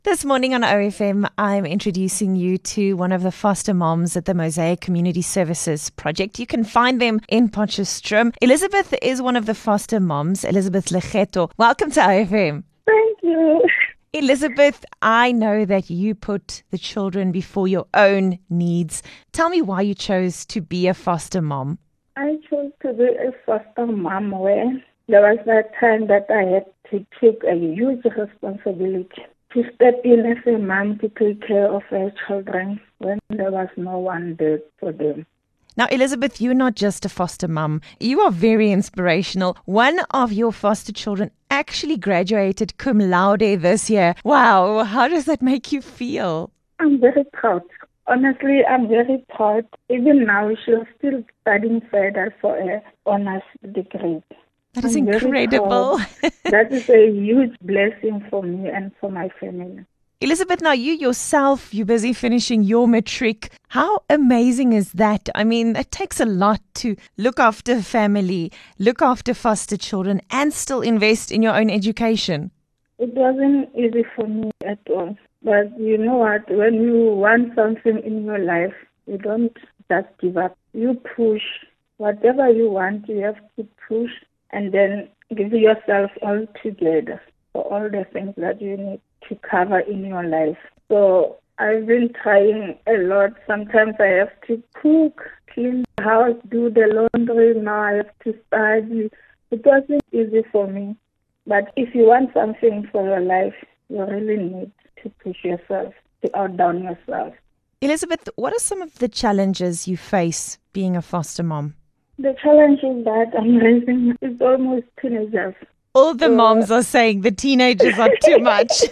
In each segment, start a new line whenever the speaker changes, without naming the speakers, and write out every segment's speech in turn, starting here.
This morning on OFM, I'm introducing you to one of the foster moms at the Mosaic Community Services Project. You can find them in Potchefstroom. Elizabeth is one of the foster moms, Elizabeth Legeto. Welcome to OFM.
Thank you.
Elizabeth, I know that you put the children before your own needs. Tell me why you chose to be a foster mom.
I chose to be a foster mom where there was that time that I had to take a huge responsibility to step in as a mom to take care of her children when there was no one there for them.
Now, Elizabeth, you're not just a foster mum. You are very inspirational. One of your foster children actually graduated cum laude this year. Wow, how does that make you feel?
I'm very proud. Honestly, I'm very proud. Even now, she's still studying further for her honors degree.
That is incredible.
That is a huge blessing for me and for my family.
Elizabeth, now you yourself, you're busy finishing your matric. How amazing is that? I mean, it takes a lot to look after family, look after foster children, and still invest in your own education.
It wasn't easy for me at all. But you know what? When you want something in your life, you don't just give up. You push. Whatever you want, you have to push and then give yourself all together for all the things that you need to cover in your life. So I've been trying a lot. Sometimes I have to cook, clean the house, do the laundry. Now I have to study. It wasn't easy for me. But if you want something for your life, you really need to push yourself, to outdown yourself.
Elizabeth, what are some of the challenges you face being a foster mom?
The challenge is that I'm raising is almost teenagers.
All the moms are saying the teenagers are too much.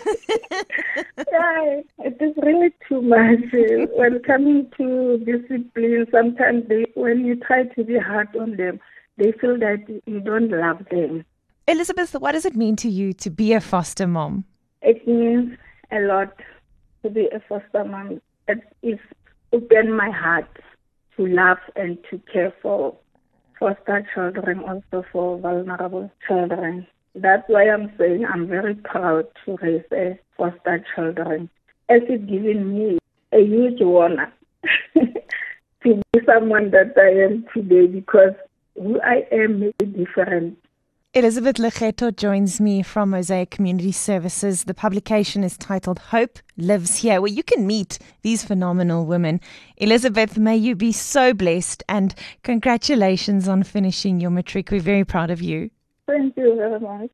Yeah, it is really too much. When coming to discipline, sometimes when you try to be hard on them, they feel that you don't love them.
Elizabeth, what does it mean to you to be a foster mom?
It means a lot to be a foster mom. It's opened my heart to love and to care for foster children, also for vulnerable children. That's why I'm saying I'm very proud to raise a foster children. As it's given me a huge honor to be someone that I am today, because who I am is different.
Elizabeth Legeto joins me from Mosaic Community Services. The publication is titled Hope Lives Here, where you can meet these phenomenal women. Elizabeth, may you be so blessed, and congratulations on finishing your matric. We're very proud of you.
Thank you very much.